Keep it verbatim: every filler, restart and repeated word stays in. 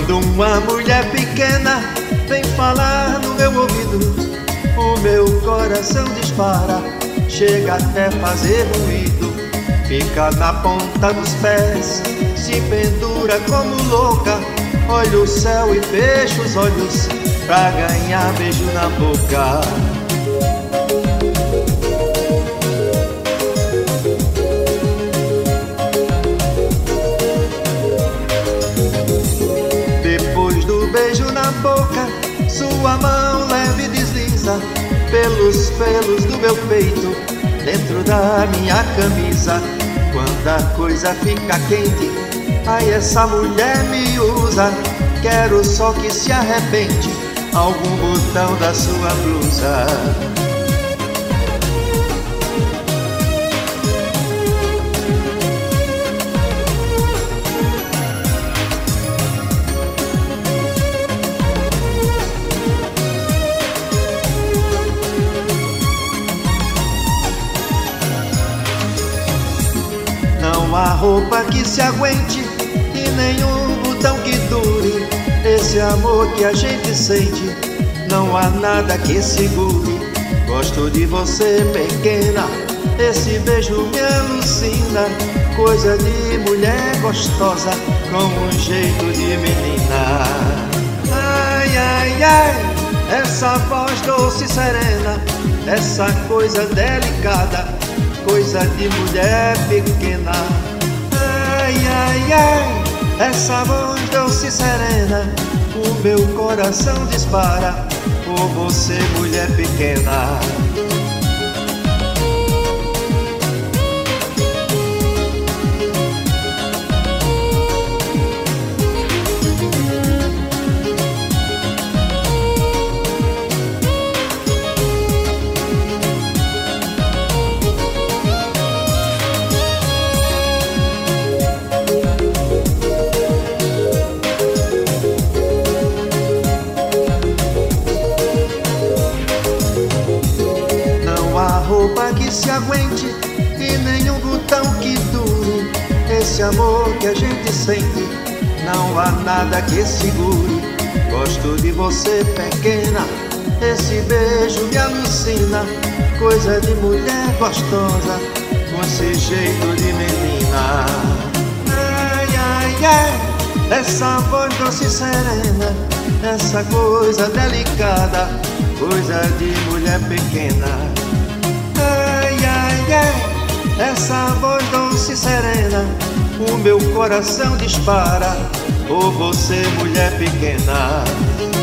Quando uma mulher pequena vem falar no meu ouvido, o meu coração dispara, chega até fazer ruído. Fica na ponta dos pés, se pendura como louca. Olha o céu e fecha os olhos pra ganhar beijo na boca. Depois do beijo na boca, sua mão leve desliza pelos pelos do meu peito, dentro da minha camisa. Quando a coisa fica quente, ai essa mulher me usa. Quero só que se arrepende algum botão da sua blusa. Não há roupa que se aguente e nenhum botão que dure esse amor que a gente sente. Não há nada que segure. Gosto de você, pequena, esse beijo me alucina. Coisa de mulher gostosa, com um jeito de menina. Ai, ai, ai, essa voz doce e serena, essa coisa delicada, coisa de mulher pequena. Ai, ai, ai, essa voz doce e serena, o meu coração dispara por você, mulher pequena. Roupa que se aguente e nenhum botão que dure esse amor que a gente sente. Não há nada que segure. Gosto de você, pequena, esse beijo me alucina. Coisa de mulher gostosa, com esse jeito de menina. Ai, ai, ai, essa voz doce e serena, essa coisa delicada, coisa de mulher pequena. Ai, ai, ai, essa voz doce e serena, o meu coração dispara por você, mulher pequena.